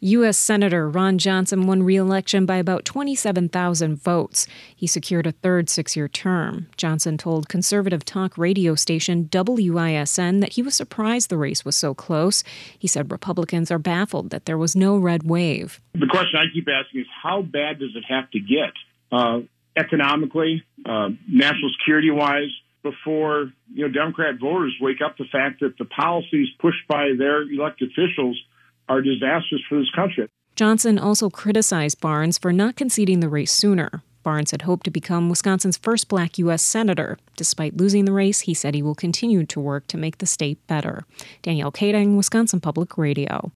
U.S. Senator Ron Johnson won re-election by about 27,000 votes. He secured a third six-year term. Johnson told conservative talk radio station WISN that he was surprised the race was so close. He said Republicans are baffled that there was no red wave. The question I keep asking is, how bad does it have to get economically, national security-wise, before Democrat voters wake up the fact that the policies pushed by their elected officials are disastrous for this country. Johnson also criticized Barnes for not conceding the race sooner. Barnes had hoped to become Wisconsin's first black U.S. senator. Despite losing the race, he said he will continue to work to make the state better. Danielle Kading, Wisconsin Public Radio.